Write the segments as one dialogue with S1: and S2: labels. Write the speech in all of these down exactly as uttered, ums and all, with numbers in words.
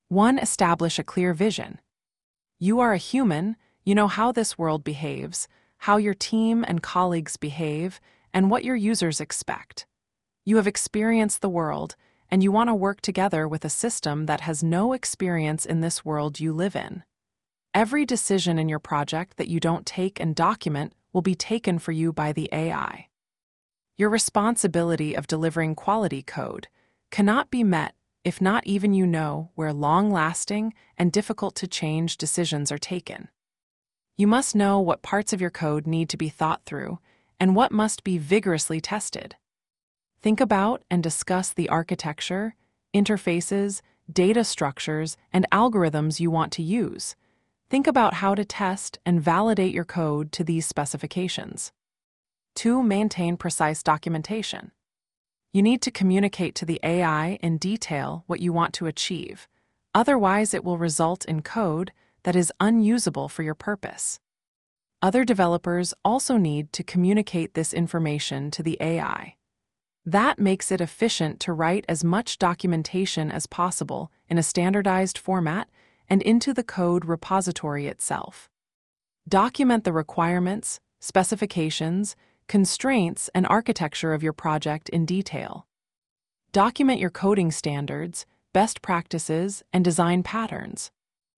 S1: one. Establish a clear vision. You are a human, you know how this world behaves, how your team and colleagues behave, and what your users expect. You have experienced the world, and you want to work together with a system that has no experience in this world you live in. Every decision in your project that you don't take and document will be taken for you by the A I. Your responsibility of delivering quality code cannot be met if not even you know where long-lasting and difficult-to-change decisions are taken. You must know what parts of your code need to be thought through and what must be vigorously tested. Think about and discuss the architecture, interfaces, data structures, and algorithms you want to use. Think about how to test and validate your code to these specifications. two. Maintain precise documentation. You need to communicate to the A I in detail what you want to achieve. Otherwise, it will result in code that is unusable for your purpose. Other developers also need to communicate this information to the A I. That makes it efficient to write as much documentation as possible in a standardized format and into the code repository itself. Document the requirements, specifications, constraints, and architecture of your project in detail. Document your coding standards, best practices, and design patterns.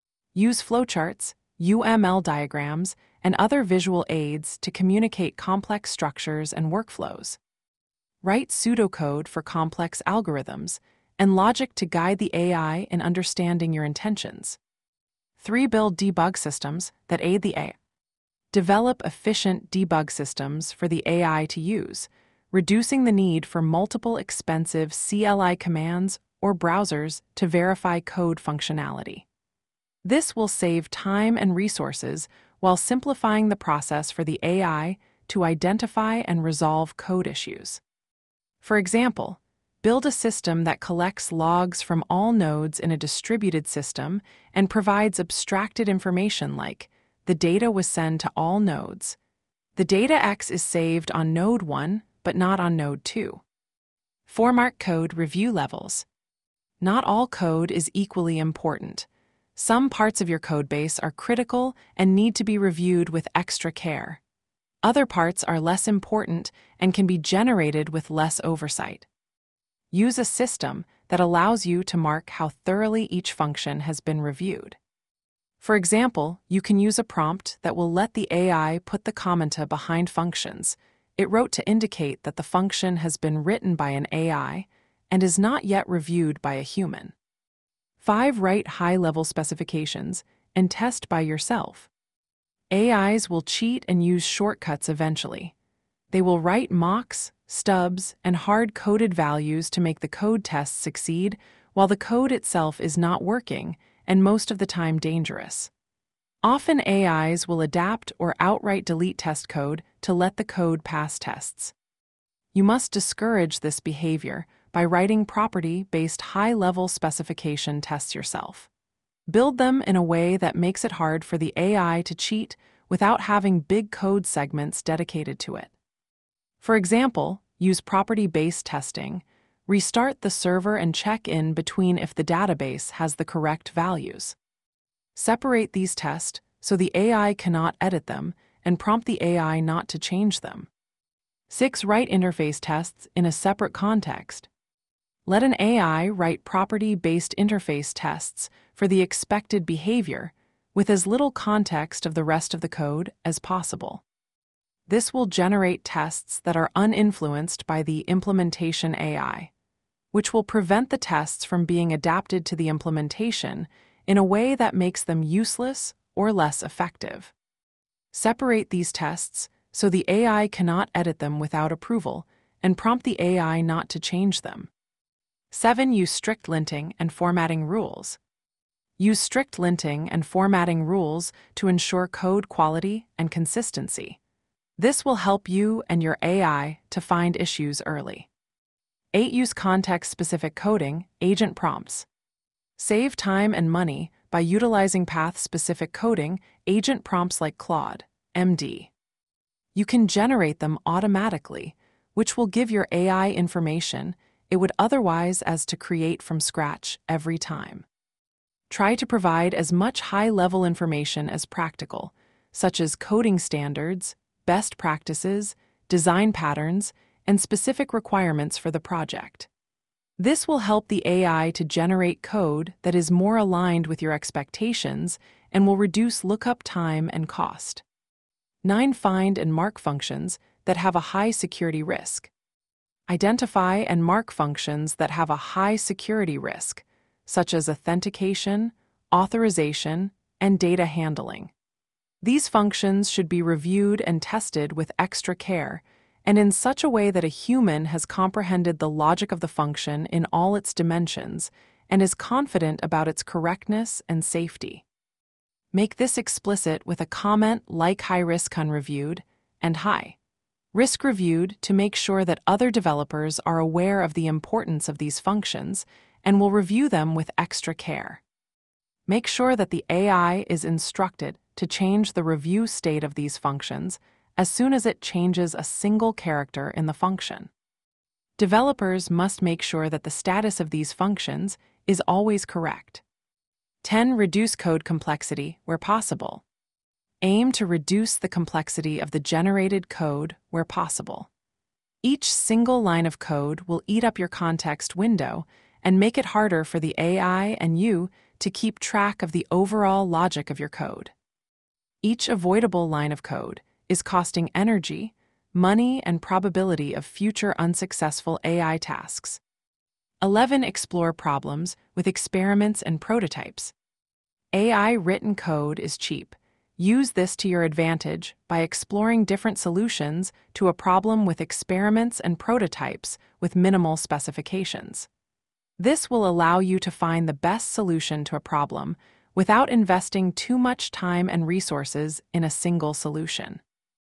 S1: Use flowcharts, U M L diagrams, and other visual aids to communicate complex structures and workflows. Write pseudocode for complex algorithms and logic to guide the A I in understanding your intentions. three. Build debug systems that aid the A I. Develop efficient debug systems for the A I to use, reducing the need for multiple expensive C L I commands or browsers to verify code functionality. This will save time and resources while simplifying the process for the A I to identify and resolve code issues. For example, build a system that collects logs from all nodes in a distributed system and provides abstracted information like the data was sent to all nodes. The data X is saved on node one, but not on node two. four. Mark code review levels. Not all code is equally important. Some parts of your codebase are critical and need to be reviewed with extra care. Other parts are less important and can be generated with less oversight. Use a system that allows you to mark how thoroughly each function has been reviewed. For example, you can use a prompt that will let the A I put the commenta behind functions it wrote to indicate that the function has been written by an A I and is not yet reviewed by a human. five. Write high-level specifications and test by yourself. A Is will cheat and use shortcuts eventually. They will write mocks, stubs, and hard-coded values to make the code tests succeed while the code itself is not working and most of the time dangerous. Often A Is will adapt or outright delete test code to let the code pass tests. You must discourage this behavior by writing property-based high-level specification tests yourself. Build them in a way that makes it hard for the A I to cheat without having big code segments dedicated to it. For example, use property-based testing. Restart the server and check in between if the database has the correct values. Separate these tests so the A I cannot edit them and prompt the A I not to change them. six. Write interface tests in a separate context. Let an A I write property-based interface tests for the expected behavior with as little context of the rest of the code as possible. This will generate tests that are uninfluenced by the implementation A I, which will prevent the tests from being adapted to the implementation in a way that makes them useless or less effective. Separate these tests so the A I cannot edit them without approval and prompt the A I not to change them. seven. Use strict linting and formatting rules. Use strict linting and formatting rules to ensure code quality and consistency. This will help you and your A I to find issues early. eight. Use context-specific coding, agent prompts. Save time and money by utilizing path-specific coding, agent prompts like Claude, M D. You can generate them automatically, which will give your A I information it would otherwise as to create from scratch every time. Try to provide as much high-level information as practical, such as coding standards, best practices, design patterns, and specific requirements for the project. This will help the A I to generate code that is more aligned with your expectations and will reduce lookup time and cost. nine Find and mark functions that have a high security risk. Identify and mark functions that have a high security risk, such as authentication, authorization, and data handling. These functions should be reviewed and tested with extra care and in such a way that a human has comprehended the logic of the function in all its dimensions and is confident about its correctness and safety. Make this explicit with a comment like high risk unreviewed and high risk reviewed to make sure that other developers are aware of the importance of these functions and will review them with extra care. Make sure that the A I is instructed to change the review state of these functions as soon as it changes a single character in the function. Developers must make sure that the status of these functions is always correct. ten Reduce code complexity where possible. Aim to reduce the complexity of the generated code where possible. Each single line of code will eat up your context window and make it harder for the A I and you to keep track of the overall logic of your code. Each avoidable line of code is costing energy, money, and probability of future unsuccessful A I tasks. eleven Explore problems with experiments and prototypes. A I-written code is cheap. Use this to your advantage by exploring different solutions to a problem with experiments and prototypes with minimal specifications. This will allow you to find the best solution to a problem without investing too much time and resources in a single solution.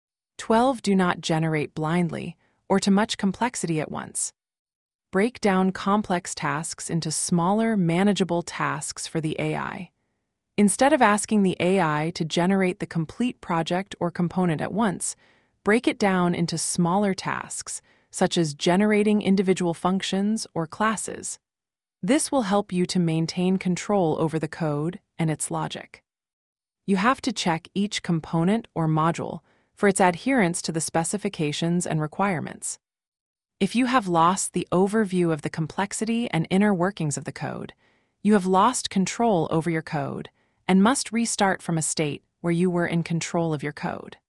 S1: twelve Do not generate blindly or to much complexity at once. Break down complex tasks into smaller, manageable tasks for the A I. Instead of asking the A I to generate the complete project or component at once, break it down into smaller tasks, such as generating individual functions or classes. This will help you to maintain control over the code and its logic. You have to check each component or module for its adherence to the specifications and requirements. If you have lost the overview of the complexity and inner workings of the code, you have lost control over your code and must restart from a state where you were in control of your code.